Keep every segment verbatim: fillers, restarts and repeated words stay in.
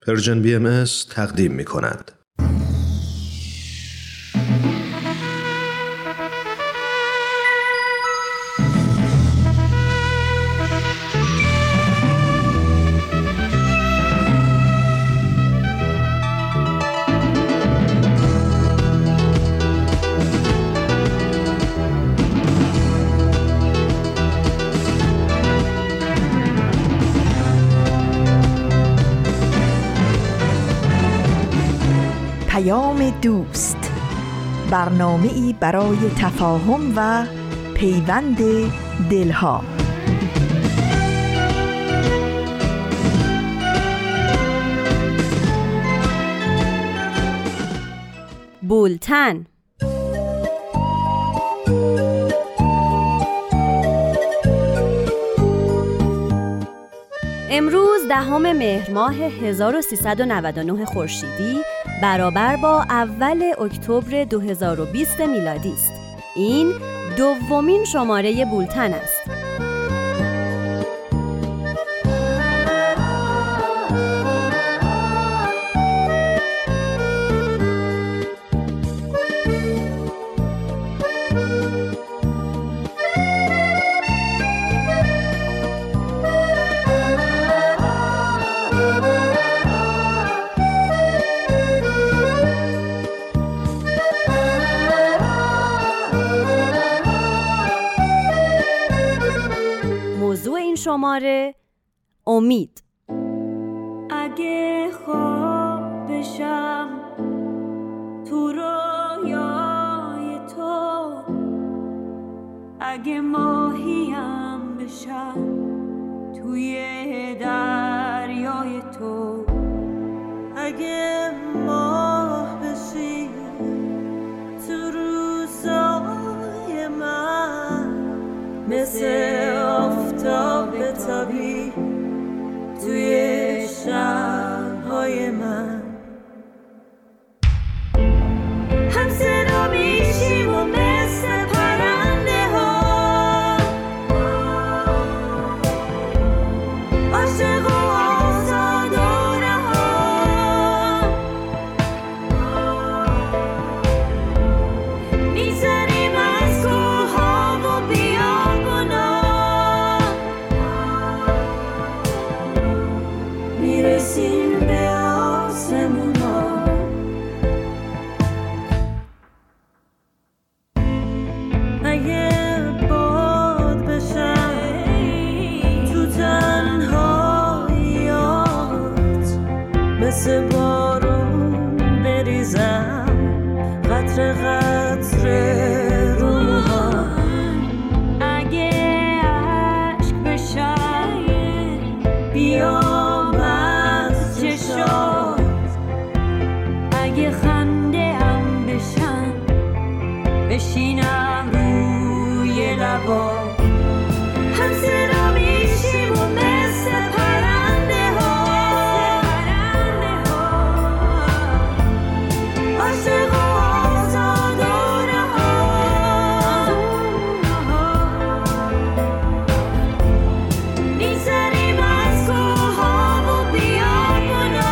پرژن بی ام اس تقدیم می کند. دوست، برنامه‌ای برای تفاهم و پیوند دلها. بولتن. امروز دهم مهر ماه هزار و سیصد و نود و نه خورشیدی برابر با اول اکتبر دو هزار و بیست میلادی است. این دومین شماره بولتن است. شماره امید. اگه خواب بشم تو رویای تو، اگه ماهیم بشم توی دریای تو، اگه ماه بشی تو روزای من، مثل آفتاب بتابی توی شب‌های من، هم صدا میشیم و مثل پرنده ها، عاشق و آزاد و رها، می‌زنیم از کوه‌ها و بیابونا، میرسیم به آسمونا. اگه باد بشم تو تنهاییات، مثل بارون بریزم قطره قطره رو موهام، اگه عشق بشم بیام از چشات، اگه خنده هم بشم بشینم روی لبا، هم صدا میشیم و مثل پرنده ها، عاشق و آزاد و رها، می‌زنیم از کوه‌ها و بیابونا،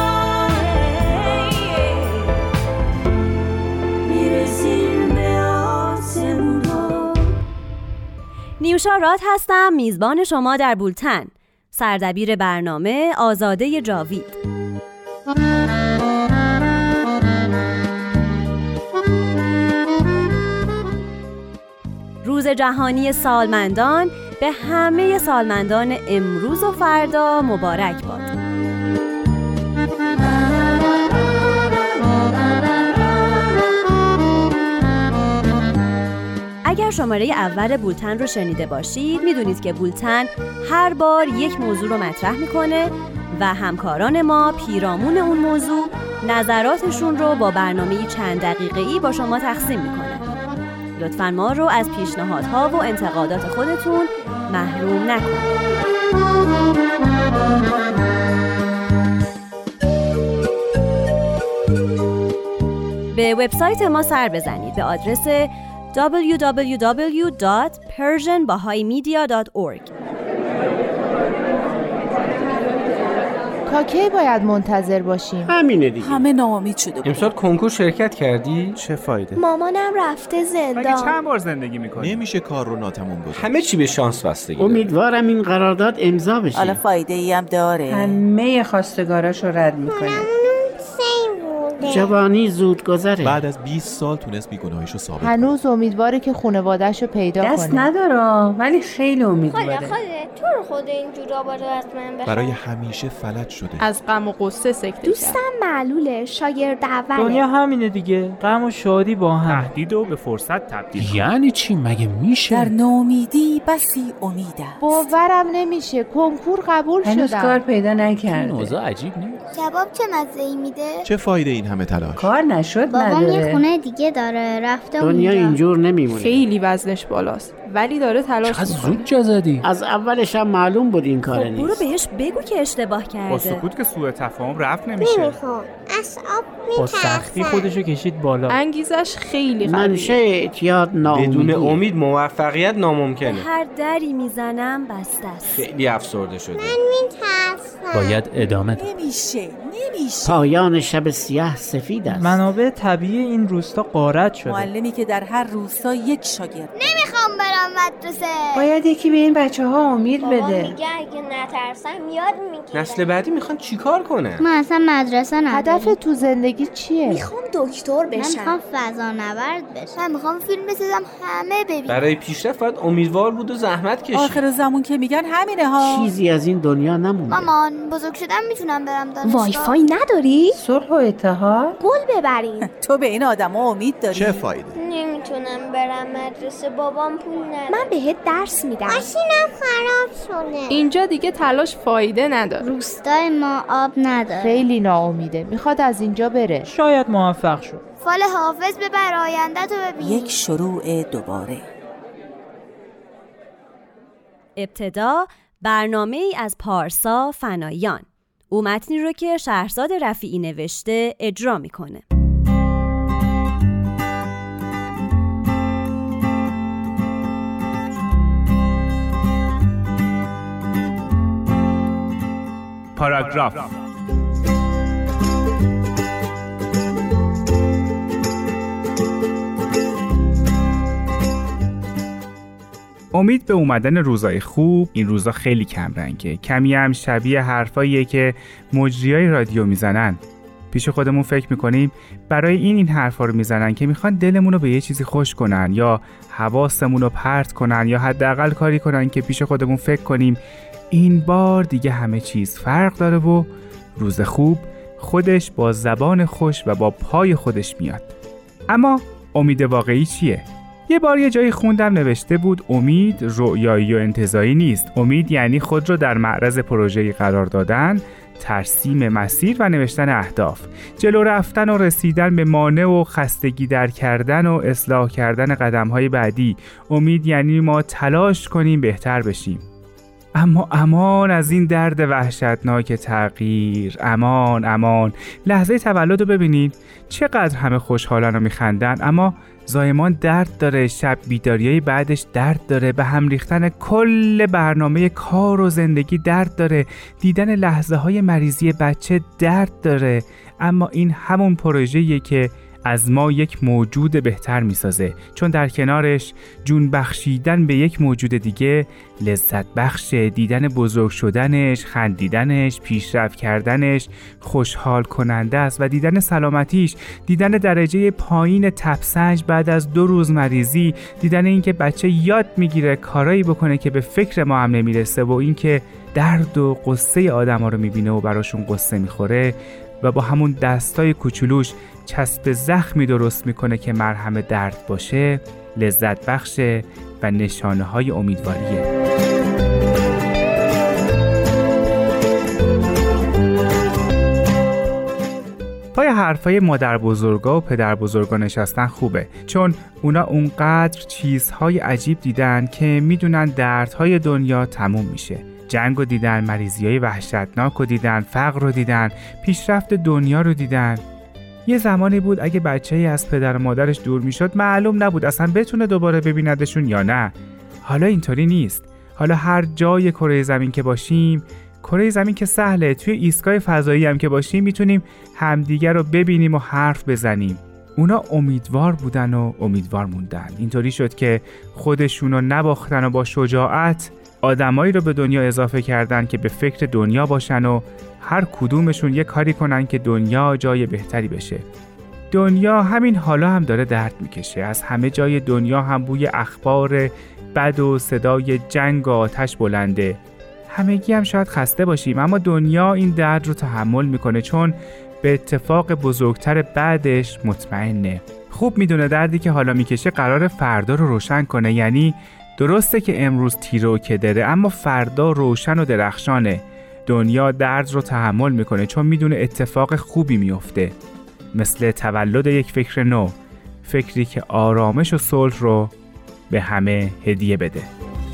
میرسیم به آسمونا. نیوشا راد هستم، میزبان شما در بولتن. سردبیر برنامه آزاده جاوید. روز جهانی سالمندان به همه سالمندان امروز و فردا مبارک باد. اگر شماره اول بولتن رو شنیده باشید، میدونید که بولتن هر بار یک موضوع رو مطرح میکنه و همکاران ما پیرامون اون موضوع نظراتشون رو با برنامه‌ای چند دقیقه‌ای با شما تقسیم میکنن. لطفاً ما رو از پیشنهادها و انتقادات خودتون محروم نکنید. به وبسایت ما سر بزنید به آدرس دبلیو دبلیو دبلیو دات پرژن باهای مدیا دات اورگ. تا کی باید منتظر باشیم؟ همینه دیگه. همه ناامید شده بود. امسال کنکور شرکت کردی؟ چه فایده؟ مامانم رفته زندان. مگه چند بار زندگی میکنی؟ نمیشه کار رو ناتموم گذاشت. همه چی به شانس بستگی داره. امیدوارم این قرارداد امضا بشه. حالا فایده ای هم داره. همه خواستگاراشو رد میکنه. جوانی زود گذره. بعد از بیست سال تونست بیگناهیشو ثابت کنه. هنوز امیدواره که خانواده‌شو پیدا کنه. دست نداره ولی خیلی امیدواره. خاله خاله تو رو خود این جورا بارو از من بخواه. برای همیشه فلج شده. از غم و غصه سکته. دوستم معلوله، شاگرد اوله. دنیا همینه دیگه، غم و شادی با هم. تهدید و به فرصت تبدیل. یعنی چی؟ مگه میشه؟ در ناامیدی بسی امید است. باورم نمیشه کنکور قبول شدم. هنوز کار پیدا نکرده. اوضاع عجیب نیست؟ کباب چه مزه‌ای میده؟ چه فایده این همه تلاش؟ کار نشد بابام نداره. یه خونه دیگه داره، رفته دنیا اونجا. اینجور نمیمونه. خیلی وزنش بالاست ولی داره تلاش چقدر میکنه. زود جا زدی؟ از اولش هم معلوم بود این کار خب برو نیست. بهش بگو که اشتباه کرده. با سکوت که سوء تفاهم رفت نمیشه. نمیخوام اصعاب با میترسم. سختی خودشو کشید بالا. انگیزش خیلی قویه. منشه اعتیاد ناامیدی. بدون امید موفقیت ناممکنه. هر دری میزنم بسته است. خیلی افسرده شده. میترسم. باید ادامه داد. نمیشه نمیشه. پایان شب سیاه سفید است. منابع طبیعی این روستا غارت شده. معلمی که در هر روستا یک شاگرد. نمیخوام برم مدرسه. باید یکی به این بچه ها امید بابا بده. میگه اگه نترسم یاد میگیرم. نسل بعدی میخوان چیکار کنن؟ من اصلا مدرسه ندارم. هدف تو زندگی چیه؟ میخوام دکتر بشم. من میخوام فضانورد بشم. من میخوام فیلم بسازم همه ببینن. برای پیشرفت باید امیدوار بود و زحمت کشید. آخر زمان که میگن همینه ها. چیزی از این دنیا نمونده. مامان بزرگ شدم میتونم برم دانشگاه. وای فای نداری؟ صلح و اتحاد. گل ببریم. تو به این آدما امید داری؟ چه فایده؟ نمیتونم برم مدرسه، بابام پول نداره. من بهت درس میدم. ماشینم خراب شده. اینجا دیگه تلاش فایده نداره. روستای ما آب نداره. خیلی ناامیده، میخواد از اینجا بره. شاید موفق شد. فال حافظ ببر آینده تو ببین. یک شروع دوباره. ابتدا برنامه ای از پارسا فنایان. او متنی رو که شهرزاد رفیعی نوشته اجرا میکنه. پاراگراف. امید به اومدن روزای خوب این روزا خیلی کم رنگه. کمی هم شبیه حرفاییه که مجریای رادیو میزنن. پیش خودمون فکر میکنیم برای این این حرفا رو میزنن که میخوان دلمون رو به یه چیزی خوش کنن یا حواسمون رو پرت کنن یا حداقل کاری کنن که پیش خودمون فکر کنیم این بار دیگه همه چیز فرق داره و روز خوب خودش با زبان خوش و با پای خودش میاد. اما امید واقعی چیه؟ یه بار یه جایی خوندم نوشته بود امید رؤیایی و انتزاعی نیست. امید یعنی خود رو در معرض پروژه‌ای قرار دادن، ترسیم مسیر و نوشتن اهداف، جلو رفتن و رسیدن به مانع و خستگی در کردن و اصلاح کردن قدم‌های بعدی. امید یعنی ما تلاش کنیم بهتر بشیم. اما امان از این درد وحشتناک تغییر. امان امان. لحظه تولد رو ببینید چقدر همه خوشحالن و میخندن، اما زایمان درد داره. شب بیداریای بعدش درد داره. به هم ریختن کل برنامه کار و زندگی درد داره. دیدن لحظه های مریضی بچه درد داره. اما این همون پروژه‌ایه که از ما یک موجود بهتر میسازه، چون در کنارش جون بخشیدن به یک موجود دیگه لذت بخشه. دیدن بزرگ شدنش، خندیدنش، پیشرفت کردنش خوشحال کننده است و دیدن سلامتیش، دیدن درجه پایین تپسنج بعد از دو روز مریضی، دیدن اینکه بچه یاد میگیره کارایی بکنه که به فکر ما هم نمیرسه و اینکه درد و قصه آدما رو میبینه و براشون قصه میخوره و با همون دستای کوچولوش چسب زخمی درست میکنه که مرهم درد باشه، لذت بخشه و نشانه های امیدواریه. پای حرفای مادر بزرگا و پدر بزرگا نشستن خوبه، چون اونا اونقدر چیزهای عجیب دیدن که میدونن دردهای دنیا تموم میشه. جنگ رو دیدن، مریضی‌های وحشتناک رو دیدن، فقر رو دیدن، پیشرفت دنیا رو دیدن. یه زمانی بود اگه بچه‌ای از پدر و مادرش دور میشد معلوم نبود اصلا بتونه دوباره ببیندشون یا نه. حالا اینطوری نیست. حالا هر جای کره زمین که باشیم کره زمین که سهله، توی ایستگاه فضایی هم که باشیم میتونیم همدیگر رو ببینیم و حرف بزنیم. اونا امیدوار بودن و امیدوار موندن. اینطوری شد که خودشونو نباختن و با شجاعت آدمایی رو به دنیا اضافه کردن که به فکر دنیا باشن و هر کدومشون یه کاری کنن که دنیا جای بهتری بشه. دنیا همین حالا هم داره درد میکشه. از همه جای دنیا هم بوی اخبار بد و صدای جنگ و آتش بلنده. همگی هم شاید خسته باشیم، اما دنیا این درد رو تحمل میکنه چون به اتفاق بزرگتر بعدش مطمئنه. خوب میدونه دردی که حالا میکشه قرار فردا رو روشن کنه. یعنی درسته که امروز تیره و کدره، اما فردا روشن و درخشانه. دنیا درد رو تحمل میکنه چون میدونه اتفاق خوبی میفته، مثل تولد یک فکر نو، فکری که آرامش و صلح رو به همه هدیه بده.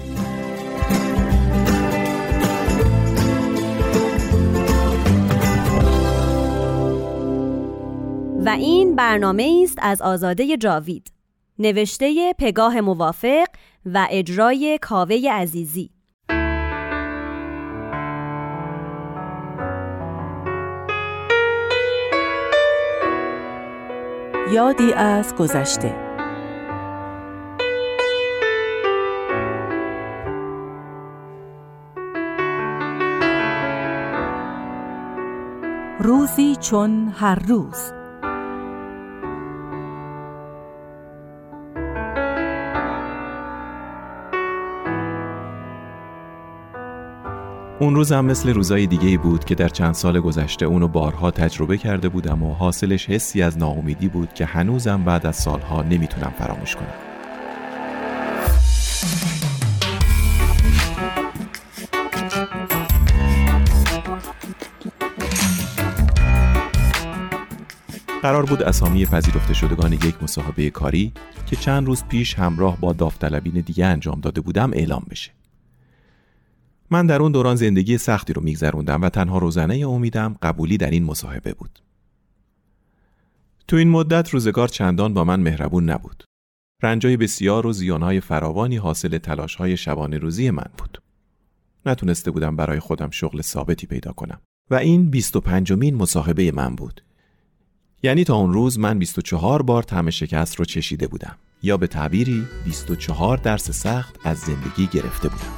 و این برنامه است از آزاده جاوید، نوشته پگاه موافق و اجرای کاوه عزیزی. یادی از گذشته. روزی چون هر روز. اون روز هم مثل روزای دیگه‌ای بود که در چند سال گذشته اونو بارها تجربه کرده بودم و حاصلش حسی از ناامیدی بود که هنوزم بعد از سالها نمیتونم فراموش کنم. قرار بود اسامی پذیرفته شدگان یک مصاحبه کاری که چند روز پیش همراه با داوطلبین دیگه انجام داده بودم اعلام بشه. من در اون دوران زندگی سختی رو میگذروندم و تنها روزنه امیدم قبولی در این مصاحبه بود. تو این مدت روزگار چندان با من مهربون نبود. رنجای بسیار و زیانهای فراوانی حاصل تلاشهای شبانه روزی من بود. نتونسته بودم برای خودم شغل ثابتی پیدا کنم و این بیست و پنجمین مصاحبه من بود. یعنی تا اون روز من بیست و چهار بار طعم شکست رو چشیده بودم، یا به تعبیری بیست و چهار درس سخت از زندگی گرفته بودم.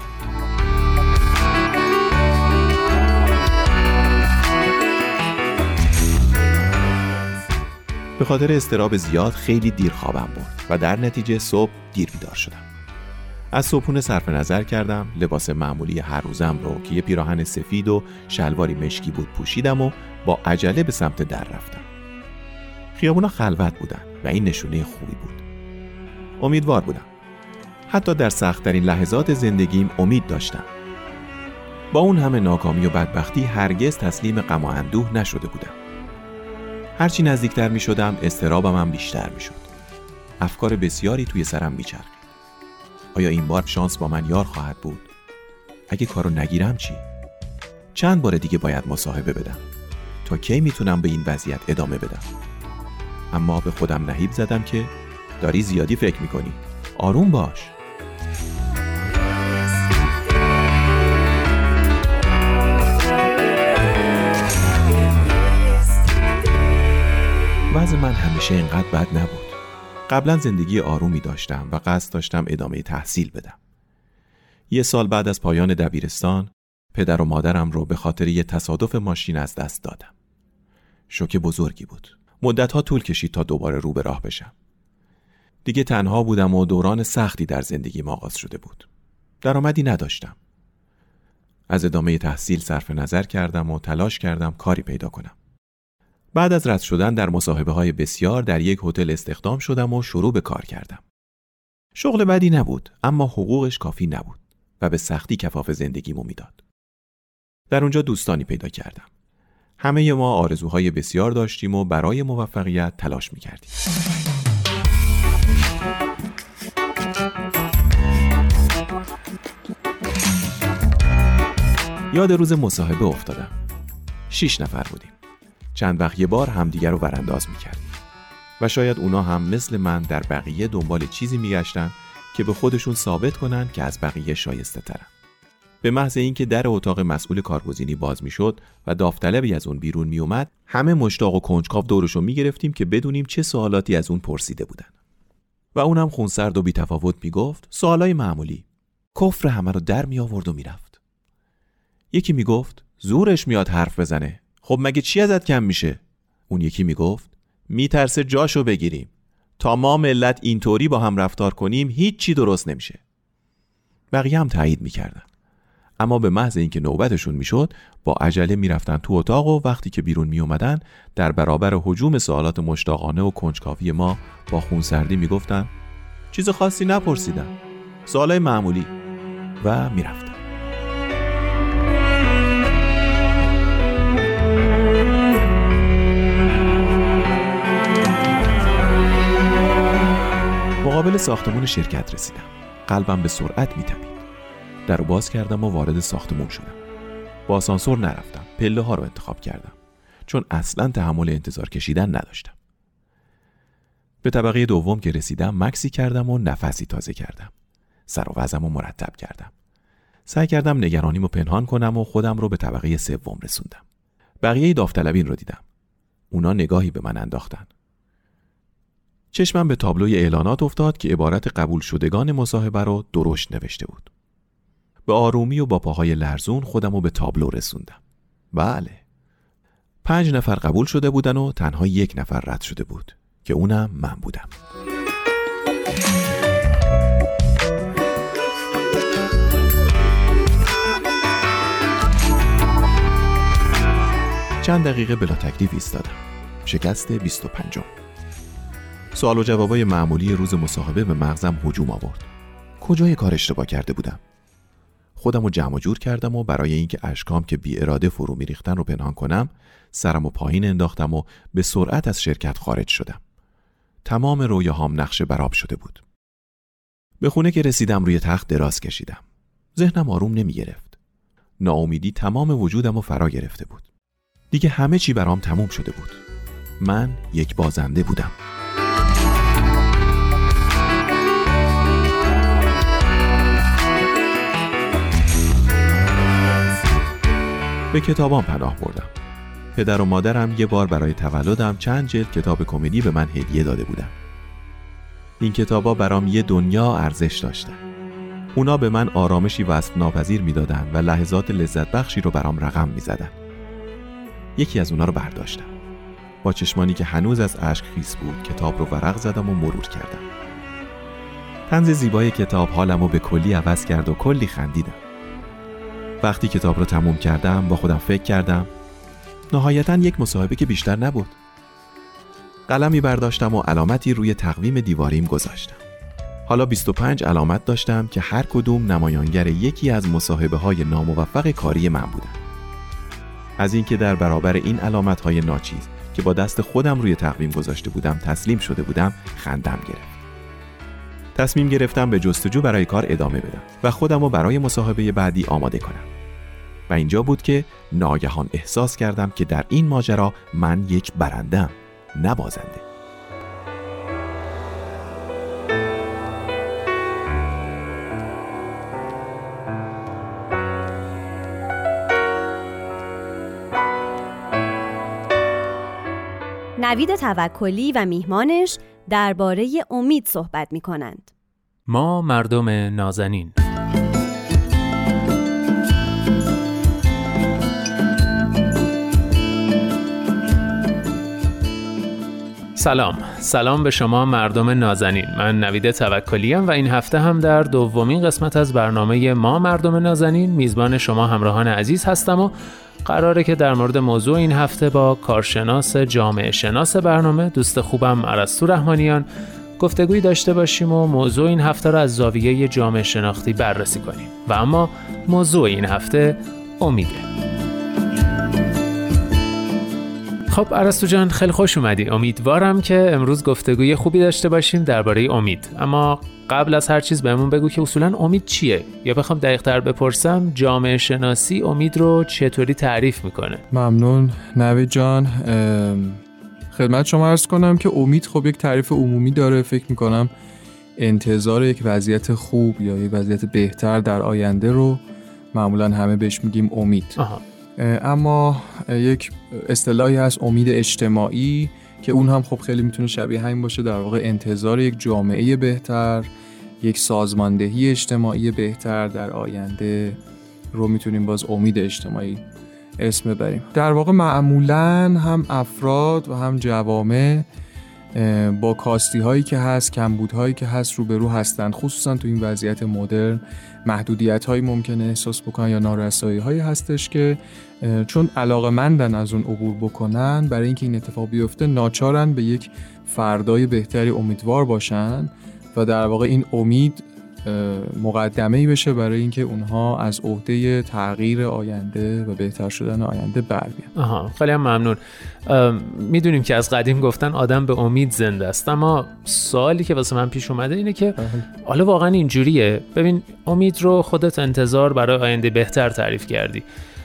به خاطر اضطراب زیاد خیلی دیر خوابم برد و در نتیجه صبح دیر بیدار شدم. از صبحونه صرف نظر کردم، لباس معمولی هر روزم رو که یه پیراهن سفید و شلواری مشکی بود پوشیدم و با عجله به سمت در رفتم. خیابونا خلوت بودن و این نشونه خوبی بود. امیدوار بودم. حتی در سخت‌ترین لحظات زندگیم امید داشتم. با اون همه ناکامی و بدبختی هرگز تسلیم غم و اندوه نشده بودم. هرچی نزدیکتر می شدم اضطرابم هم بیشتر می شد. افکار بسیاری توی سرم می چرخید. آیا این بار شانس با من یار خواهد بود؟ اگه کارو نگیرم چی؟ چند بار دیگه باید مصاحبه بدم؟ تا کی میتونم به این وضعیت ادامه بدم؟ اما به خودم نهیب زدم که داری زیادی فکر میکنی، آروم باش. وضع من همیشه اینقدر بد نبود. قبلا زندگی آرومی داشتم و قصد داشتم ادامه تحصیل بدم. یه سال بعد از پایان دبیرستان پدر و مادرم رو به خاطر یه تصادف ماشین از دست دادم. شوک بزرگی بود. مدتها طول کشید تا دوباره رو به راه بشم. دیگه تنها بودم و دوران سختی در زندگیم آغاز شده بود. درآمدی نداشتم. از ادامه تحصیل صرف نظر کردم و تلاش کردم کاری پیدا کنم. بعد از رد شدن در مصاحبه‌های بسیار در یک هتل استخدام شدم و شروع به کار کردم. شغل بدی نبود، اما حقوقش کافی نبود و به سختی کفاف زندگیمو میداد. در اونجا دوستانی پیدا کردم. همه ما آرزوهای بسیار داشتیم و برای موفقیت تلاش می‌کردیم. یاد روز مصاحبه افتادم. شش نفر بودیم. چند وقت یه بار همدیگر رو برانداز می‌کردیم. و شاید اونا هم مثل من در بقیه دنبال چیزی می‌گشتن که به خودشون ثابت کنن که از بقیه شایسته ترن. به محض اینکه در اتاق مسئول کارگزینی باز میشد و داوطلبی از اون بیرون می اومد، همه مشتاق و کنجکاو دورشو میگرفتیم که بدونیم چه سوالاتی از اون پرسیده بودن. و اونم خونسرد و بی‌تفاوت میگفت سوالای معمولی. کفر همه رو در می آورد و میرفت. یکی میگفت زورش میاد حرف بزنه. خب مگه چی ازت کم میشه؟ اون یکی میگفت میترسه جاشو بگیریم. تا ما ملت اینطوری با هم رفتار کنیم هیچ چی درست نمیشه. بقیه هم تایید میکردن. اما به محض اینکه نوبتشون میشد با عجله میرفتن تو اتاق و وقتی که بیرون میومدن در برابر هجوم سوالات مشتاقانه و کنجکاوی ما با خونسردی میگفتن چیز خاصی نپرسیدم، سوالای معمولی، و میرفتن. مقابل ساختمون شرکت رسیدم. قلبم به سرعت میتپید. درو باز کردم و وارد ساختمون شدم. با آسانسور نرفتم. پله ها رو انتخاب کردم چون اصلاً تحمل انتظار کشیدن نداشتم. به طبقه دوم که رسیدم مکسی کردم و نفسی تازه کردم. سر و وضعمو مرتب کردم. سعی کردم نگرانیمو پنهان کنم و خودم رو به طبقه سوم رسوندم. بقیه داوطلبین رو دیدم. اونا نگاهی به من انداختن. چشمم به تابلوی اعلانات افتاد که عبارت قبول شدگان مصاحبه رو درشت نوشته بود. به آرومی و با پاهای لرزون خودم رو به تابلو رسوندم. بله. پنج نفر قبول شده بودن و تنها یک نفر رد شده بود که اونم من بودم. چند دقیقه بلا تکلیف ایستادم. شکست بیست و پنجم. سوال و جوابای معمولی روز مصاحبه به مغزم هجوم آورد. کجای کار اشتباه کرده بودم؟ خودم رو جمع و جور کردم و برای اینکه اشکام که بی اراده فرو میریختن رو پنهان کنم سرم و پایین انداختم و به سرعت از شرکت خارج شدم. تمام رویاهام نقش برآب شده بود. به خونه که رسیدم روی تخت دراز کشیدم. ذهنم آروم نمی گرفت. ناامیدی تمام وجودم رو فرا گرفته بود. دیگه همه چی برام تموم شده بود. من یک بازنده بودم. به کتابام پناه بردم. پدر و مادرم یه بار برای تولدم چند جلد کتاب کمدی به من هدیه داده بودن. این کتابا برام یه دنیا ارزش داشتن. اونا به من آرامشی وصف ناپذیر میدادن و لحظات لذت بخشی رو برام رقم میزدن. یکی از اونا رو برداشتم. با چشمانی که هنوز از اشک خیس بود کتاب رو ورق زدم و مرور کردم. طنز زیبای کتاب حالمو به کلی عوض کرد و کلی خندیدم. وقتی کتاب رو تموم کردم با خودم فکر کردم نهایتاً یک مصاحبه که بیشتر نبود. قلمی برداشتم و علامتی روی تقویم دیواریم گذاشتم. حالا بیست و پنج علامت داشتم که هر کدوم نمایانگر یکی از مصاحبه های ناموفق کاری من بودن. از اینکه در برابر این علامت های ناچیز که با دست خودم روی تقویم گذاشته بودم تسلیم شده بودم خندم گرفت. تصمیم گرفتم به جستجو برای کار ادامه بدم و خودم رو برای مصاحبه بعدی آماده کنم. و اینجا بود که ناگهان احساس کردم که در این ماجرا من یک برنده‌ام، نه بازنده. نوید توکلی و میهمانش درباره امید صحبت می کنند. ما مردم نازنین. سلام سلام به شما مردم نازنین. من نوید توکلی ام و این هفته هم در دومین قسمت از برنامه ما مردم نازنین میزبان شما همراهان عزیز هستم و قراره که در مورد موضوع این هفته با کارشناس جامعه شناس برنامه دوست خوبم ارسطو رحمانیان گفتگویی داشته باشیم و موضوع این هفته را از زاویه جامعه شناختی بررسی کنیم. و اما موضوع این هفته امیده. خب ارسطو جان خیلی خوش اومدی. امیدوارم که امروز گفتگوی خوبی داشته باشیم درباره امید. اما قبل از هر چیز بهمون بگو که اصولاً امید چیه؟ یا بخوام دقیق‌تر بپرسم جامعه شناسی امید رو چطوری تعریف میکنه؟ ممنون نوید جان. خدمت شما عرض کنم که امید خب یک تعریف عمومی داره. فکر میکنم انتظار یک وضعیت خوب یا یک وضعیت بهتر در آینده رو معمولا همه بهش میگیم امید. آها. اما یک اصطلاحی هست امید اجتماعی که اون هم خب خیلی میتونه شبیه همین باشه، در واقع انتظار یک جامعه بهتر، یک سازماندهی اجتماعی بهتر در آینده رو میتونیم باز امید اجتماعی اسم ببریم. در واقع معمولاً هم افراد و هم جوامع با کاستی هایی که هست، کمبود هایی که هست روبرو هستند، خصوصا تو این وضعیت مدرن. محدودیت هایی ممکنه احساس بکنن یا نارسایی هایی هستش که چون علاقه‌مندن از اون عبور بکنن، برای اینکه این اتفاق بیفته ناچارن به یک فردای بهتری امیدوار باشن و در واقع این امید مقدمه‌ای بشه برای اینکه اونها از عهده تغییر آینده و بهتر شدن آینده بر بیان. آها، خیلی هم ممنون. میدونیم که از قدیم گفتن آدم به امید زنده است، اما سوالی که واسه من پیش اومده اینه که حالا واقعا اینجوریه؟ ببین، امید رو خودت انتظار برای آینده بهتر تعریف کردی.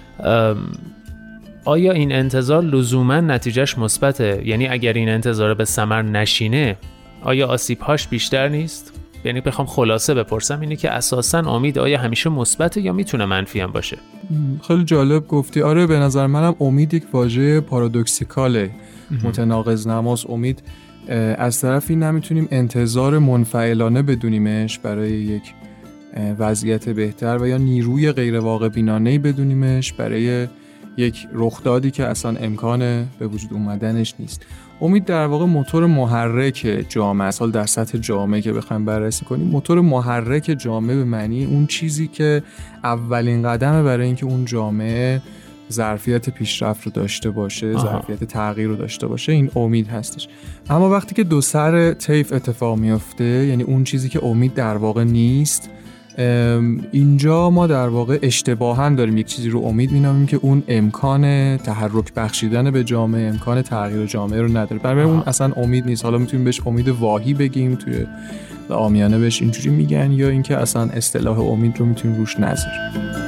آیا این انتظار لزوما نتیجهش مثبته؟ یعنی اگر این انتظار به ثمر نشینه آیا آسیب‌هاش بیشتر نیست؟ یعنی بخوام خلاصه بپرسم اینه که اساساً امید آیا همیشه مثبته یا میتونه منفی هم باشه؟ خیلی جالب گفتی. آره، به نظر منم امید یک واژه پارادوکسیکاله، متناقض نماست. امید از طرفی نمیتونیم انتظار منفعلانه بدونیمش برای یک وضعیت بهتر و یا نیروی غیر واقع بینانه‌ای بدونیمش برای یک رخدادی که اصلا امکان به وجود اومدنش نیست. امید در واقع موتور محرک جامعه است. حالا در سطح جامعه که بخوایم بررسی کنیم، موتور محرک جامعه به معنی اون چیزی که اولین قدمه برای اینکه اون جامعه ظرفیت پیشرفت رو داشته باشه، آها. ظرفیت تغییر رو داشته باشه، این امید هستش. اما وقتی که دو سر طیف اتفاق میفته، یعنی اون چیزی که امید در واقع نیست، اینجا ما در واقع اشتباهاً داریم یک چیزی رو امید می‌نامیم که اون امکان تحرک بخشیدن به جامعه، امکان تغییر جامعه رو نداره. برای اون اصلا امید نیست. حالا میتونیم بهش امید واهی بگیم، توی عامیانه بهش اینجوری میگن، یا اینکه اصلا اصطلاح امید رو میتونیم روش نذاریم.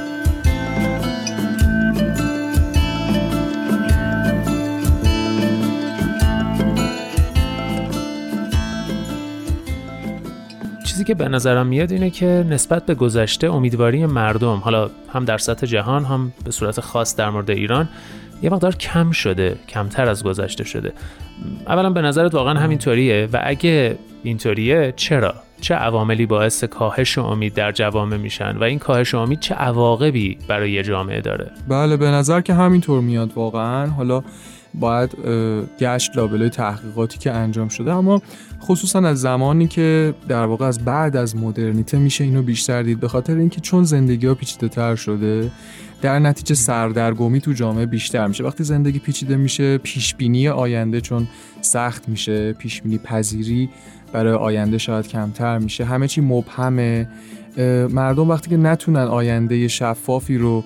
چیزی که به نظرم میاد اینه که نسبت به گذشته امیدواری مردم، حالا هم در سطح جهان هم به صورت خاص در مورد ایران، یه مقدار کم شده، کمتر از گذشته شده. اولا به نظرت واقعا همینطوریه؟ و اگه اینطوریه چرا؟ چه عواملی باعث کاهش امید در جوامع میشن و این کاهش امید چه عواقبی برای یه جامعه داره؟ بله، به نظر که همینطور میاد واقعا. حالا باید گشت لابلای تحقیقاتی که انجام شده، اما خصوصا از زمانی که در واقع از بعد از مدرنیته میشه اینو بیشتر دید، به خاطر اینکه چون زندگی ها پیچیده تر شده، در نتیجه سردرگمی تو جامعه بیشتر میشه. وقتی زندگی پیچیده میشه، پیشبینی آینده چون سخت میشه، پیشبینی پذیری برای آینده شاید کمتر میشه، همه چی مبهمه. مردم وقتی که نتونن آینده شفافی رو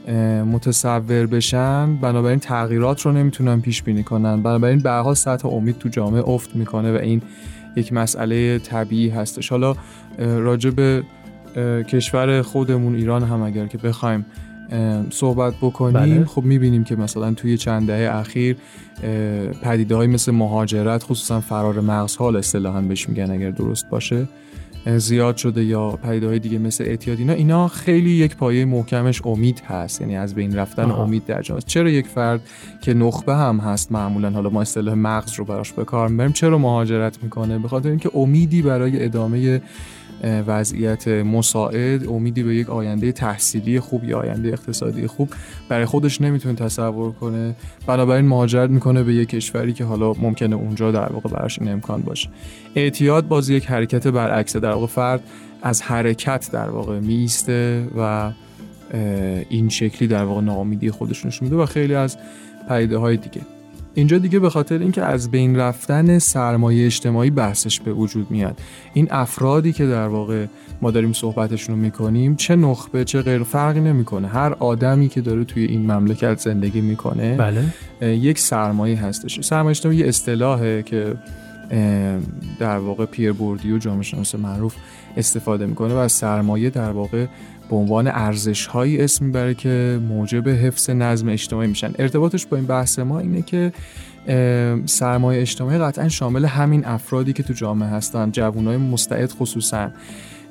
متصور بشن، بنابراین تغییرات رو نمیتونن پیش بینی کنن، بنابراین به هر حال سطح امید تو جامعه افت میکنه و این یک مسئله طبیعی هستش. حالا راجع به کشور خودمون ایران هم اگر که بخوایم صحبت بکنیم، بله. خب میبینیم که مثلا توی چند دهه اخیر پدیده‌هایی مثل مهاجرت، خصوصا فرار مغزها اصطلاحاً بهش میگن اگر درست باشه، زیاد شده، یا پدیده‌های دیگه مثل اعتیاد. اینا اینا خیلی یک پایه محکمش امید هست، یعنی از بین رفتن آه. امید در جامعه. چرا یک فرد که نخبه هم هست، معمولا حالا ما اصطلاح مغز رو براش به کار میبریم، چرا مهاجرت میکنه؟ به خاطر اینکه امیدی برای ادامه وضعیت مساعد، امیدی به یک آینده تحصیلی خوب یا آینده اقتصادی خوب برای خودش نمیتونه تصور کنه، بنابراین مهاجرت میکنه به یک کشوری که حالا ممکنه اونجا در واقع براش این امکان باشه. اعتیاد باز یک حرکت برعکسه، در واقع فرد از حرکت در واقع میسته و این شکلی در واقع ناامیدی خودش نشون میده و خیلی از پدیده‌های دیگه. اینجا دیگه به خاطر اینکه از بین رفتن سرمایه اجتماعی بحثش به وجود میاد. این افرادی که در واقع ما داریم صحبتشون رو میکنیم، چه نخبه چه غیر، فرقی نمیکنه، هر آدمی که داره توی این مملکت زندگی میکنه، بله. یک سرمایه هستش. سرمایه اجتماعی یه اصطلاحه که در واقع پیر بوردیو جامعه شناس معروف استفاده میکنه و از سرمایه در واقع به عنوان ارزش‌هایی اسم میبره که موجب حفظ نظم اجتماعی میشن. ارتباطش با این بحث ما اینه که سرمایه اجتماعی قطعا شامل همین افرادی که تو جامعه هستن، جوانای مستعد خصوصا،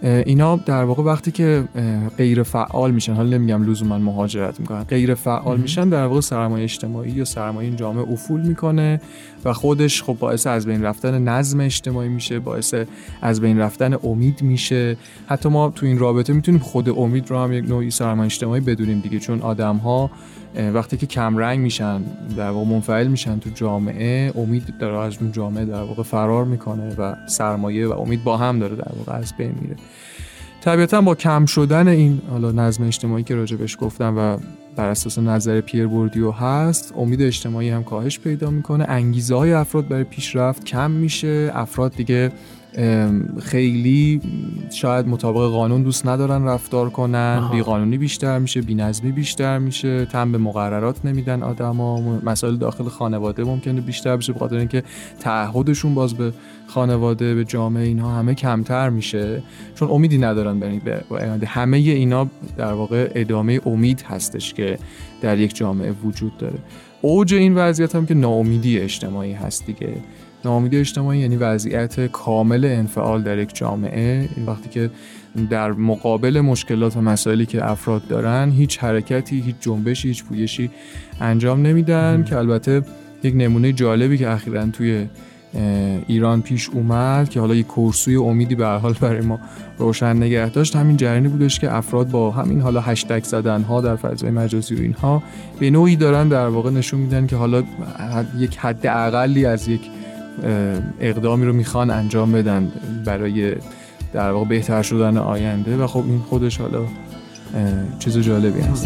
اینا در واقع وقتی که غیر فعال میشن، حالا نمیگم لزوما مهاجرت میکنن، غیر فعال میشن، در واقع سرمایه اجتماعی یا سرمایه این جامعه افول میکنه و خودش خب باعث از بین رفتن نظم اجتماعی میشه، باعث از بین رفتن امید میشه. حتی ما تو این رابطه میتونیم خود امید رو هم یک نوعی سرمایه اجتماعی بدونیم دیگه، چون آدم‌ها وقتی که کم رنگ میشن، در واقع منفعل میشن تو جامعه، امید داره از اون جامعه در واقع فرار میکنه و سرمایه و امید با هم داره در واقع از بین میره. طبیعتا با کم شدن این حالا نظم اجتماعی که راجبش گفتم و بر اساس نظر پیر بوردیو هست، امید اجتماعی هم کاهش پیدا میکنه، انگیزه های افراد برای پیشرفت کم میشه، افراد دیگه خیلی شاید مطابق قانون دوست ندارن رفتار کنن، بیقانونی بیشتر میشه، بی‌نظمی بیشتر میشه، تن به مقررات نمیدن آدما، مسائل داخل خانواده ممکنه بیشتر بشه بخاطر اینکه تعهدشون باز به خانواده، به جامعه، اینها همه کمتر میشه چون امیدی ندارن برای آینده. همه اینا در واقع ادامه امید هستش که در یک جامعه وجود داره. اوج این وضعیت هم که ناامیدی اجتماعی هست دیگه. ناامیدی اجتماعی یعنی وضعیت کامل انفعال در یک جامعه، این وقتی که در مقابل مشکلات و مسائلی که افراد دارن هیچ حرکتی، هیچ جنبشی، هیچ پویشی انجام نمیدن ام. که البته یک نمونه جالبی که اخیراً توی ایران پیش اومد که حالا یک کورسوی امیدی به هر حال برای ما روشن نگه داشت، همین جریانی بودش که افراد با همین حالا هشتگ زدن ها در فضای مجازی و اینها به نوعی دارن در واقع نشون میدن که حالا یک حد اقلی از یک اقدامی رو میخوان انجام بدن برای در واقع بهتر شدن آینده و خب این خودش حالا چیز جالبی هست.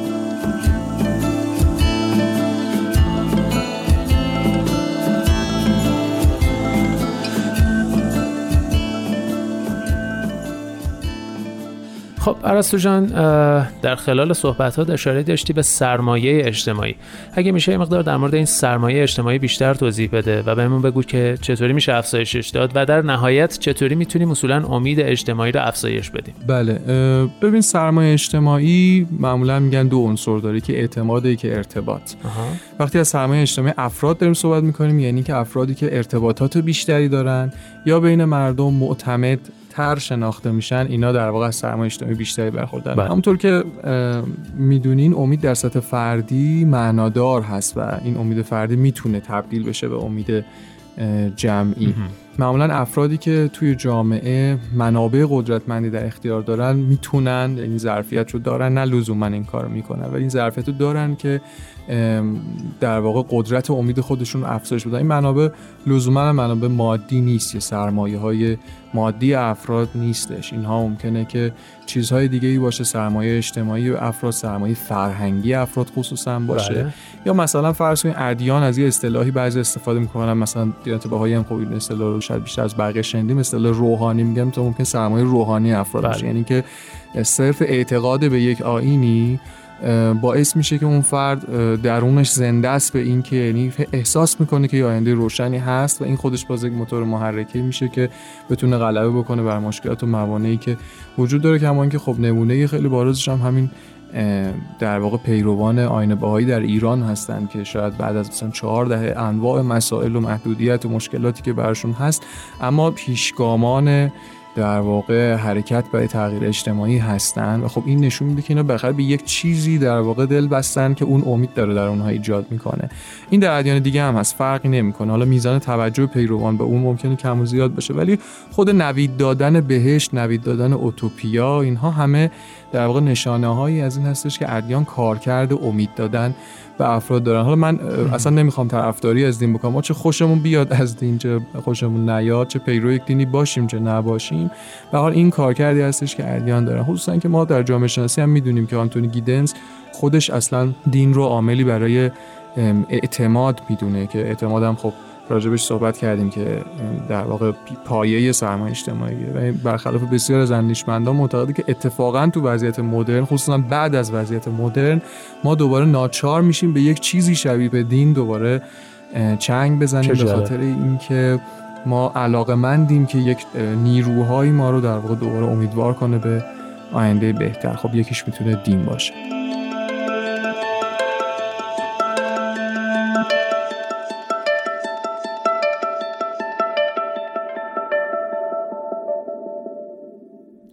خب ارسطو جان، در خلال صحبت‌ها اشاره داشتی به سرمایه اجتماعی. اگه میشه یه مقدار در مورد این سرمایه اجتماعی بیشتر توضیح بده و بهمون بگو که چطوری میشه افزایشش داد و در نهایت چطوری میتونیم اصولاً امید اجتماعی رو افزایش بدیم. بله، ببین سرمایه اجتماعی معمولا میگن دو عنصر داره که اعتماده که ارتباط. آها. وقتی از سرمایه اجتماعی افراد داریم صحبت میکنیم یعنی که افرادی که ارتباطات بیشتری دارن یا بین مردم معتمد تر شناخته میشن، اینا در واقع سرمایه اجتماعی بیشتری برخوردارن. همونطور که میدونین امید در سطح فردی معنادار هست و این امید فردی میتونه تبدیل بشه به امید جمعی. معمولا افرادی که توی جامعه منابع قدرتمندی در اختیار دارن میتونن، این ظرفیت رو دارن، نه لزوما این کار میکنن ولی این ظرفیت رو دارن که در واقع قدرت امید خودشون رو افزایش بدن. این منابع لزوما منابع مادی نیست یا سرمایه های مادی افراد نیستش، اینها ممکنه که چیزهای دیگه‌ای باشه، سرمایه اجتماعی افراد، سرمایه فرهنگی افراد خصوصا باشه. بله. یا مثلا فرض کنید ادیان از یه اصطلاحی بعضی استفاده میکنن، مثلا دیانت بهایی هم خب این اصطلاح رو شاید بیشتر از بقیه شنیدیم، اصطلاح روحانی میگم، تو ممکن سرمایه روحانی افراد باشه. یعنی که صرف اعتقاد به یک آیینی باعث میشه که اون فرد درونش زنده است به این که یعنی احساس میکنه که آینده روشنی هست و این خودش باز یک موتور محرکه میشه که بتونه غلبه بکنه بر مشکلات و موانعی که وجود داره. کما اینکه خب نمونه خیلی بارزش هم همین در واقع پیروان آیین بهایی در ایران هستن که شاید بعد از مثلا چهار دهه انواع مسائل و محدودیت و مشکلاتی که براشون هست اما پیشگامان در واقع حرکت برای تغییر اجتماعی هستن و خب این نشون میده که اینا بالاخره به یک چیزی در واقع دل بستن که اون امید داره در اونها ایجاد میکنه. این در ادیان دیگه هم هست، فرقی نمیکنه، حالا میزان توجه پیروان به اون ممکنه کم و زیاد باشه ولی خود نوید دادن بهشت، نوید دادن اوتوپیا، اینها همه در واقع نشانه‌هایی از این هستش که ادیان کارکرد امید دادن به افراد دارن. حالا من اصلا نمیخوام طرفداری از دین بکنم، ما چه خوشمون بیاد از دین چه خوشمون نیاد، چه پیرو یک دینی باشیم چه نباشیم، به هر حال این کارکردی هستش که ادیان دارن. خصوصا که ما در جامعه شناسی هم میدونیم که آنتونی گیدنز خودش اصلا دین رو عاملی برای اعتماد میدونه که اعتماد هم خب راجبش صحبت کردیم که در واقع پایه سرمایه اجتماعیه و برخلاف بسیار از اندیشمندان معتقده که اتفاقا تو وضعیت مدرن، خصوصا بعد از وضعیت مدرن، ما دوباره ناچار میشیم به یک چیزی شبیه به دین دوباره چنگ بزنیم به خاطر اینکه ما علاقه‌مندیم که یک نیروهایی ما رو در واقع دوباره امیدوار کنه به آینده بهتر. خب یکیش میتونه دین باشه.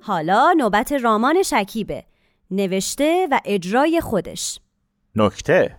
حالا نوبت رامان شکیبه، نوشته و اجرای خودش. نکته: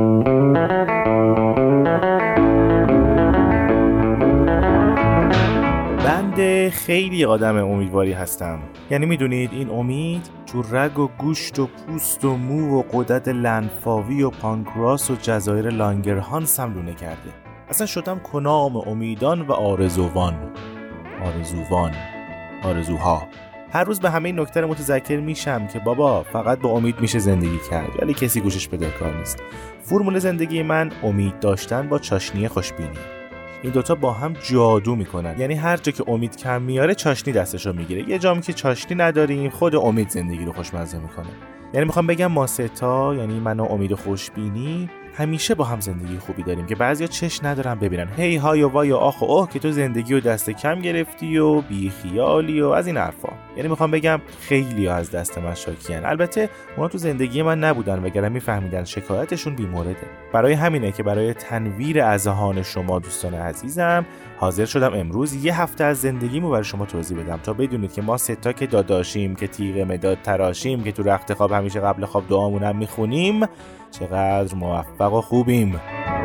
بنده خیلی آدم امیدواری هستم. یعنی میدونید این امید تو رگ و گوشت و پوست و مو و غدد لنفاوی و پانکراس و جزایر لانگرهانس هم لونه کرده. اصلا شدم کنام امیدان و آرزوان آرزوان آرزوها. هر روز به همه این نکته متذکر میشم که بابا فقط با امید میشه زندگی کرد، ولی کسی گوشش بدهکار نیست. فرمول زندگی من امید داشتن با چاشنی خوشبینی. این دوتا با هم جادو میکنن. یعنی هر جا که امید کم میاره چاشنی دستشو میگیره، یه جایی که چاشنی نداریم خود امید زندگی رو خوشمزه میکنه. یعنی میخوام بگم ما سه تا، یعنی من و امید و خوشبینی، همیشه با هم زندگی خوبی داریم که بعضیا چش ندارن ببینن هی های و وای و آخ و اوه که تو زندگی رو دست کم گرفتی و بی خیالی و از این حرفا. یعنی میخوام بگم خیلی از دست من شاکیان. البته اونا تو زندگی من نبودن وگرنه میفهمیدن شکایتشون بی‌مورده. برای همینه که برای تنویر اذهان شما دوستان عزیزم حاضر شدم امروز یه هفته از زندگیمو برای شما توضیح بدم تا بدونید که ما سه تا که داداشیم، که تیغ مداد تراشیم، که تو رخت خواب همیشه قبل خواب دعامون هم میخونیم، چقدر موفق و خوبیم.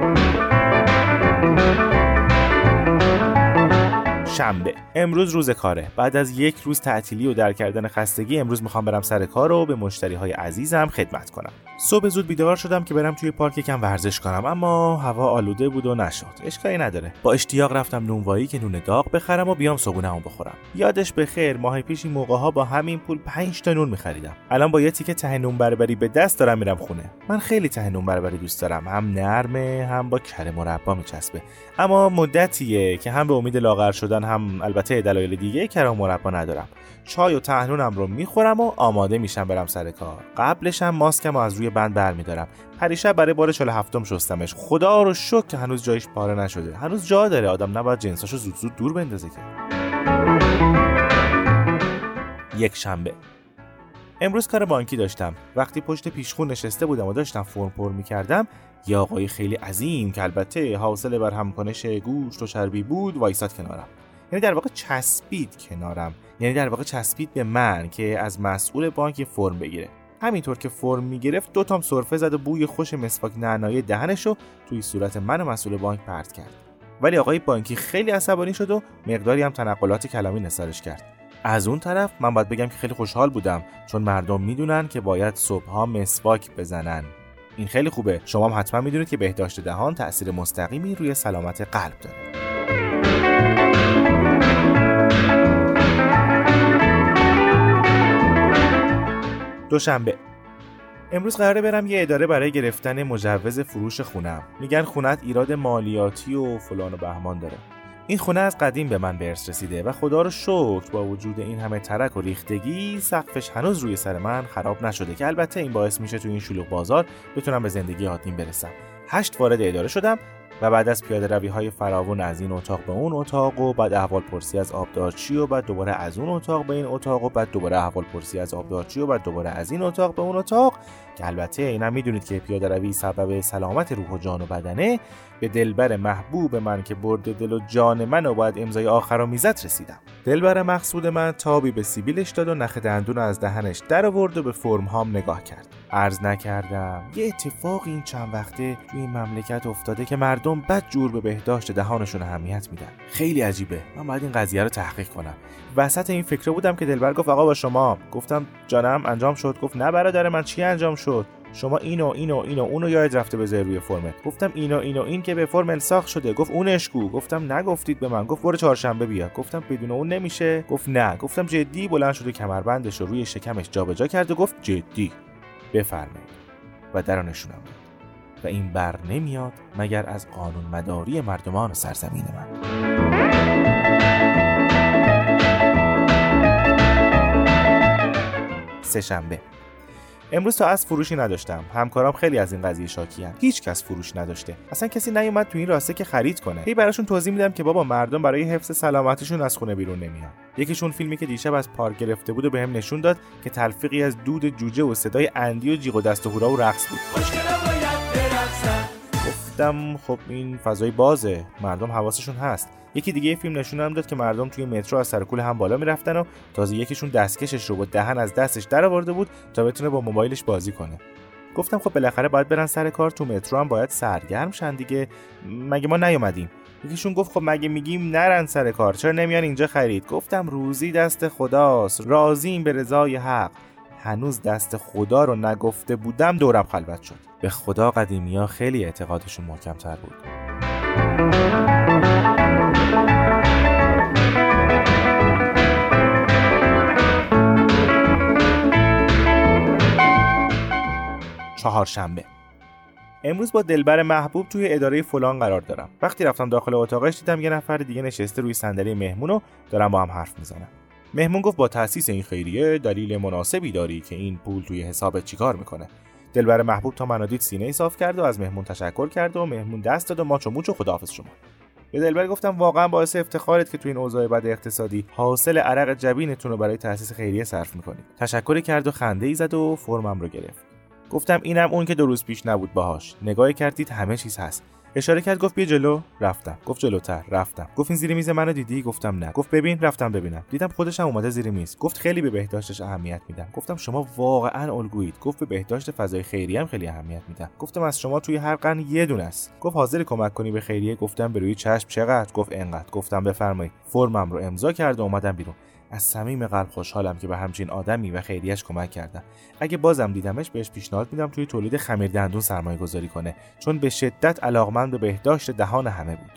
شنبه، امروز روز کاره. بعد از یک روز تعطیلی و در کردن خستگی امروز میخوام برم سر کار و به مشتری های عزیزم خدمت کنم. صبح زود بیدار شدم که برم توی پارک یکم ورزش کنم، اما هوا آلوده بود و نشد. اشکالی نداره. با اشتیاق رفتم نونوایی که نون داغ بخرم و بیام صبحونه‌مو بخورم. یادش بخیر ماه پیش این موقع‌ها با همین پول پنج تا نون می‌خریدم. الان با یه تیکه ته نون بربری به دست دارم میرم خونه. من خیلی ته نون بربری دوست دارم. هم نرمه، هم با کره مربا میچسبه. اما مدتیه که هم به امید لاغر شدن هم البته دلایل دیگه کره مربا ندارم. چای و طحنونم رو میخورم و آماده میشم برم سر کار. قبلش هم ماسکمو از روی بند برمیدارم. پریشب برای بار چهل و هفتم شستمش. خدا رو شکر که هنوز جایش پاره نشده. هنوز جا داره، آدم نباید جنساشو زود زود دور بندازه که. یک شنبه. امروز کار بانکی داشتم. وقتی پشت پیشخون نشسته بودم و داشتم فرم پر میکردم، یه آقای خیلی عظیم که البته حاصل بر همکنش گوشت و چربی بود وایساد کنارم. یعنی در واقع چسبید کنارم. یعنی در واقع چسبید به من که از مسئول بانک فرم بگیره. همینطور که فرم میگرفت دو تام سرفه زد و بوی خوش مسواک نعنایی دهنشو توی صورت من و مسئول بانک پرت کرد. ولی آقای بانکی خیلی عصبانی شد و مقداری هم تنقلات کلامی نثارش کرد. از اون طرف من باید بگم که خیلی خوشحال بودم، چون مردم میدونن که باید صبحها مسواک بزنن. این خیلی خوبه. شما هم حتما میدونید که بهداشت دهان تأثیر مستقیمی روی سلامت قلب داره. دوشنبه. امروز قراره برم یه اداره برای گرفتن مجوز فروش خونم. میگن خونت ایراد مالیاتی و فلان و بهمان داره. این خونه از قدیم به من به ارث رسیده و خدا رو شکر با وجود این همه ترک و ریختگی سقفش هنوز روی سر من خراب نشده که البته این باعث میشه تو این شلوغ بازار بتونم به زندگی عادیم برسم. هشت وارد اداره شدم و بعد از پیاده روی های فراوان از این اتاق به اون اتاق و بعد احوال پرسی از آبدارچی و بعد دوباره از اون اتاق به این اتاق و بعد دوباره احوال پرسی از آبدارچی و بعد دوباره از این اتاق به اون اتاق، که البته اینا میدونید که پیاده روی سبب سلامت روح و جان و بدنه، به دلبر محبوب من که برد دل و جان من و باید امضای آخرآمیزت رسیدم. دلبر مقصود من تابی به سیبیلش داد و نخ دندون از دهنش در آورد و به فرم هام نگاه کرد. عرض نکردم یه اتفاق این چند وقته توی این مملکت افتاده که مردم بد جور به بهداشت دهانشون اهمیت میدن. خیلی عجیبه. من باید این قضیه رو تحقیق کنم. وسط این فکر بودم که دلبر گفت آقا با شما. گفتم جانم انجام شد. گفت نه برادر من چی انجام شد؟ شما اینو اینو اینو اونو یاد رفته بذاری روی فرمت. گفتم اینو اینو این که به فرم الساخ شده. گفت اونش کو؟ گفتم نگفتید به من. گفت برو چهارشنبه بیا. گفتم بدون اون نمیشه. گفت نه. گفتم جدی؟ بلند شد و کمربندش رو روی شکمش جابجا کرد و گفت جدی بفرمایید و درو نشونم داد. و این بر نمیاد مگر از قانون مداری مردمان سرزمین من. سه شنبه. امروز تا از فروشی نداشتم. همکارام خیلی از این قضیه شاکیان. هیچ کس فروش نداشته. اصلا کسی نیومد تو این راسته که خرید کنه. هی براشون توضیح میدم که بابا مردم برای حفظ سلامتیشون از خونه بیرون نمیان. یکیشون فیلمی که دیشب از پارک گرفته بود و بهم نشون داد که تلفیقی از دود جوجه و صدای اندی و جیغ و دست و هورا و رقص بود. گفتم گفتم خب این فضای بازه، مردم حواسشون هست. یکی دیگه فیلم نشونم داد که مردم توی مترو از سر کوله هم بالا میرفتن و تازه یکیشون دستکشش رو با دهن از دستش در آورده بود تا بتونه با موبایلش بازی کنه. گفتم خب بالاخره باید برن سر کار، تو مترو هم باید سرگرم شن دیگه، مگه ما نیومدیم؟ یکیشون گفت خب مگه میگیم نرن سر کار، چرا نمیان اینجا خرید؟ گفتم روزی دست خداست، راضیم به رضای حق. هنوز دست خدا رو نگفته بودم دورم خلوت شد. به خدا قدیمیا خیلی اعتقادشون محکم‌تر بود. چهارشنبه. امروز با دلبر محبوب توی اداره فلان قرار دارم. وقتی رفتم داخل اتاقش دیدم یه نفر دیگه نشسته روی صندلی مهمون و دارم با هم حرف میزنم. مهمون گفت با تأسیس این خیریه دلیل مناسبی داری که این پول توی حسابت چیکار میکنه. دلبر محبوب تا منو دید سینه صاف کرد و از مهمون تشکر کرد و مهمون دست داد و ماچو موچو خداحافظ شما. به دلبر گفتم واقعا باعث افتخارت که توی این اوضاع بد اقتصادی حاصل عرق جبینتون رو برای تأسیس خیریه صرف میکنید. تشکری کرد و خنده‌ای زد و فرمم رو گرفت. گفتم اینم اون که دو روز پیش نبود باهاش. نگاهی کردید همه چیز هست. اشاره کرد گفت بیا جلو، رفتم. گفت جلوتر، رفتم. گفت این زیر میز منو دیدی؟ گفتم نه. گفت ببین، رفتم ببینم. دیدم خودش هم اومده زیر میز. گفت خیلی به بهداشتش اهمیت میدم. گفتم شما واقعا الگویید. گفت به بهداشت فضای خیریه هم خیلی اهمیت میدم. گفتم از شما توی هر قرن یه دونه است. گفت حاضر کمک کنی به خیریه؟ گفتم به روی چشم. چقدر؟ گفت اینقدر. گفتم بفرمایید. فرمم رو امضا کرد و اومدم بیرون. از صمیم قلب خوشحالم که به همچین آدمی و خیریه‌اش کمک کردم. اگه بازم دیدمش بهش پیشنهاد میدم توی تولید خمیر دندون سرمایه گذاری کنه، چون به شدت علاقمند به بهداشت دهان همه بود.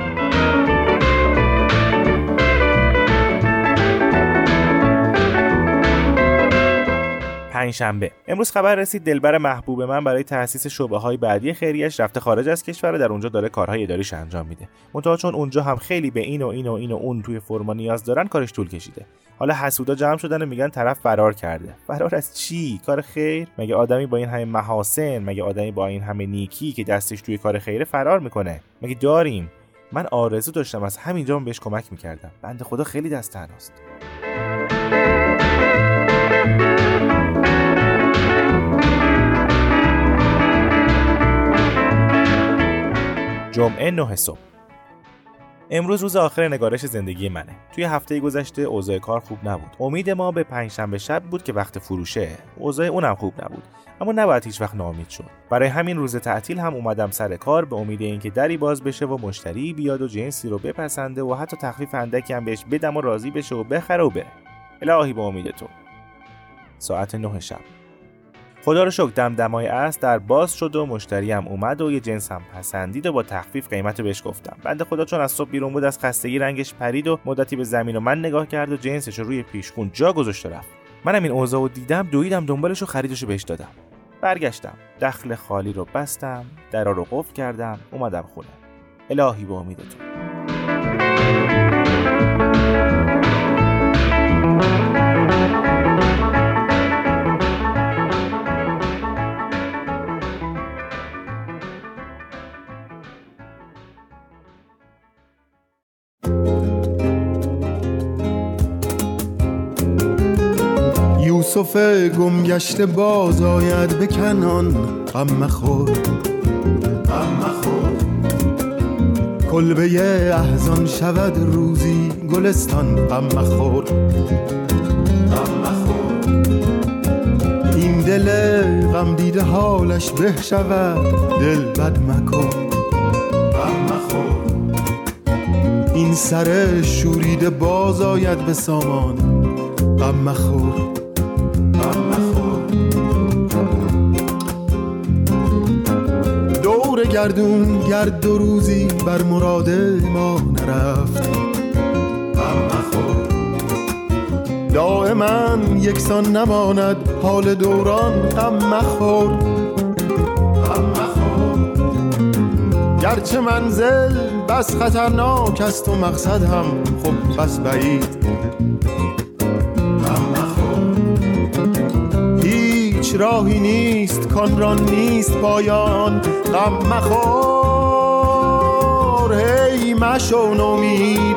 پنجشنبه. امروز خبر رسید دلبر محبوب من برای تأسیس شعبه‌های بعدی خیریه‌اش رفته خارج از کشور و در اونجا داره کارهای اداریش انجام میده. منتها چون اونجا هم خیلی به این و این و این و اون توی فرما نیاز دارن کارش طول کشیده. حالا حسودا جمع شدن و میگن طرف فرار کرده. فرار از چی؟ کار خیر؟ مگه آدمی با این همه محاسن، مگه آدمی با این همه نیکی که دستش توی کار خیره فرار میکنه؟ مگه داریم؟ من آرزو داشتم از همینجا بهش کمک میکردم. بنده خدا خیلی دست تنهاست. جمعه نه صبح. امروز روز آخر نگارش زندگی منه. توی هفته گذشته اوضاع کار خوب نبود. امید ما به پنجشنبه شب بود که وقت فروشه. اوضاع اونم خوب نبود. اما نباید هیچ وقت ناامید شد. برای همین روز تعطیل هم اومدم سر کار به امید اینکه دری باز بشه و مشتری بیاد و جنسی رو بپسنده و حتی تخفیف اندکی هم بهش بدم و راضی بشه و بخره و بره. الهی به امید تو. ساعت نه شب. خدا رو شکر دمدمای عصر در باز شد و مشتری هم اومد و یه جنس هم پسندید و با تخفیف قیمت بهش گفتم. بنده خدا چون از صبح بیرون بود از خستگی رنگش پرید و مدتی به زمین و من نگاه کرد و جنسش رو روی پیشخون جا گذاشت رفت. منم این اوضاع رو دیدم، دویدم دنبالش و خریدش رو بهش دادم. برگشتم، دخل خالی رو بستم، درا رو قفل کردم، اومدم خونه. الهی به امید تو. یوسف گم گشته باز آید به کنعان، غم مخور غم مخور. کلبه احزان شود روزی گلستان، غم مخور غم مخور. این دل غم دیده حالش به شود، دل بد مکن غم مخور. این سر شوریده باز آید به سامان، غم مخور. دور گردون گرد دو روزی بر مراد ما نرفت، غم مخور. دائما یکسان نماند حال دوران، غم مخور غم مخور. گرچه منزل بس خطرناک است و مقصد هم خب بس بعید، راهی نیست کان را نیست پایان، غم مخور. هی مشو نومید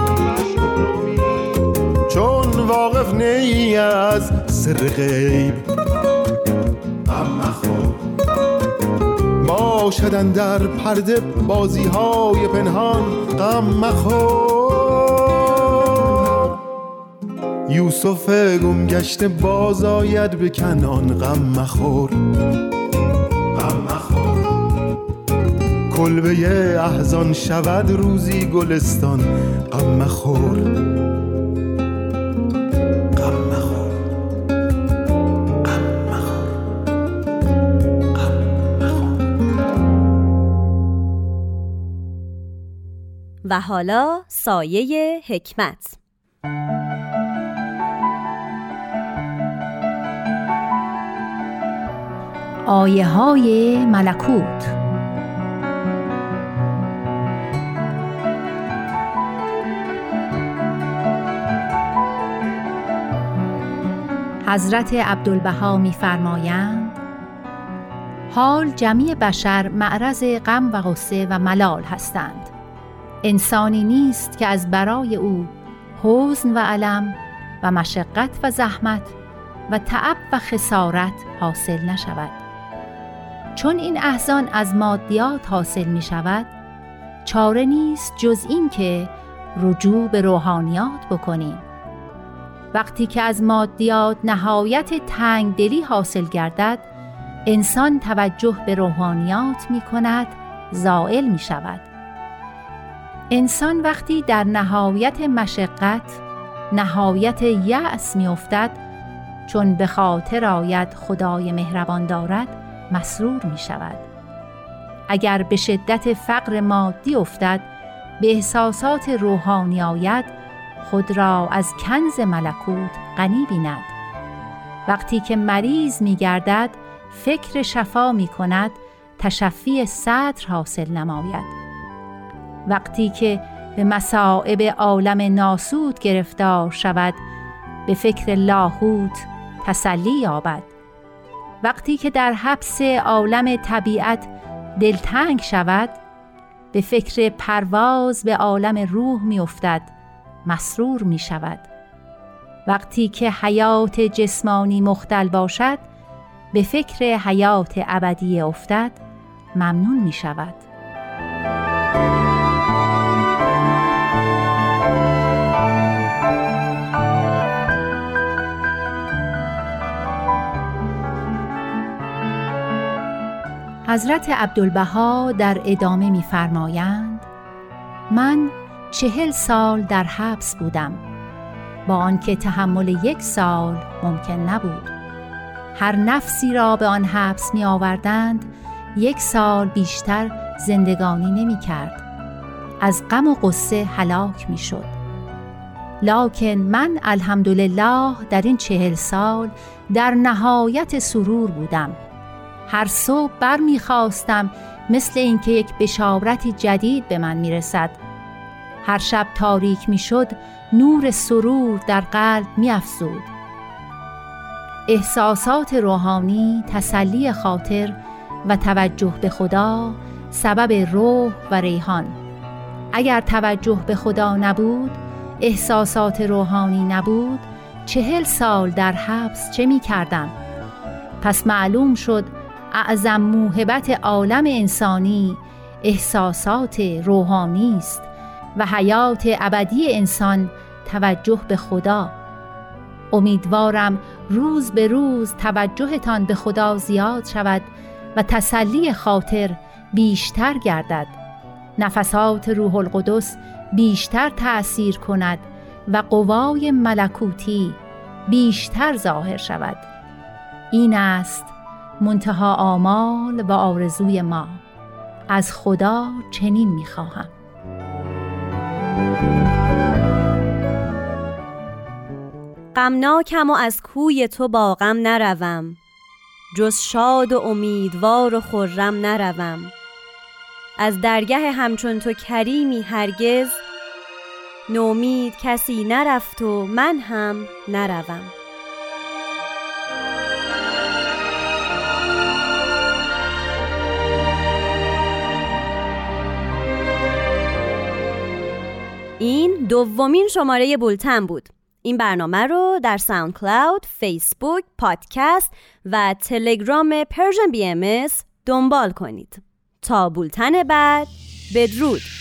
چون واقف نی از سر غیب، غم مخور. ما باشدن در پرده بازی های پنهان غم مخور. یوسف گم گشته باز آید به کنعان غم مخور. غم مخور. کلبه احزان شود روزی گلستان غم مخور. غم مخور. غم مخور. غم مخور. و حالا سایه حکمت. آیه های ملکوت. حضرت عبدالبها می‌فرمایند حال جمیع بشر معرض غم و غصه و ملال هستند. انسانی نیست که از برای او حزن و الم و مشقت و زحمت و تعب و خسارت حاصل نشود. چون این احزان از مادیات حاصل می شود، چاره نیست جز این که رجوع به روحانیات بکنیم. وقتی که از مادیات نهایت تنگدلی حاصل گردد، انسان توجه به روحانیات می کند، زائل می شود. انسان وقتی در نهایت مشقت، نهایت یأس می افتد، چون به خاطر آید خدای مهربان دارد، مسرور می شود. اگر به شدت فقر مادی افتد، به احساسات روحانی آید، خود را از کنز ملکوت غنی بیند. وقتی که مریض می گردد، فکر شفا می کند، تشفی صدر حاصل نماید. وقتی که به مصائب عالم ناسود گرفتار شود، به فکر لاهوت تسلی یابد. وقتی که در حبس عالم طبیعت دلتنگ شود، به فکر پرواز به عالم روح می افتد، مسرور می شود. وقتی که حیات جسمانی مختل باشد، به فکر حیات ابدی افتد، ممنون می شود. حضرت عبدالبها در ادامه می‌فرمایند من چهل سال در حبس بودم، با آنکه تحمل یک سال ممکن نبود. هر نفسی را به آن حبس می آوردند، یک سال بیشتر زندگانی نمی کرد. از غم و غصه هلاک می شد. لکن من الحمدلله در این چهل سال در نهایت سرور بودم. هر صبح بر می خواستم مثل اینکه یک بشارتی جدید به من می رسد. هر شب تاریک می شد، نور سرور در قلب می افزود. احساسات روحانی، تسلی خاطر و توجه به خدا سبب روح و ریحان. اگر توجه به خدا نبود، احساسات روحانی نبود، چهل سال در حبس چه می کردم؟ پس معلوم شد اعظم موهبت عالم انسانی احساسات روحانی است و حیات ابدی انسان توجه به خدا. امیدوارم روز به روز توجهتان به خدا زیاد شود و تسلی خاطر بیشتر گردد. نفسات روح القدس بیشتر تأثیر کند و قوای ملکوتی بیشتر ظاهر شود. این است منتها آمال و آرزوی ما. از خدا چنین می‌خواهم. غمناکم و از کوی تو با غم نروم، جز شاد و امیدوار و خرم نروم. از درگه همچون تو کریمی هرگز، نومید کسی نرفت و من هم نروم. این دومین شماره بولتن بود. این برنامه رو در ساوند کلاود، فیسبوک، پادکست و تلگرام پرژن بی ام اس دنبال کنید. تا بولتن بعد، بدرود.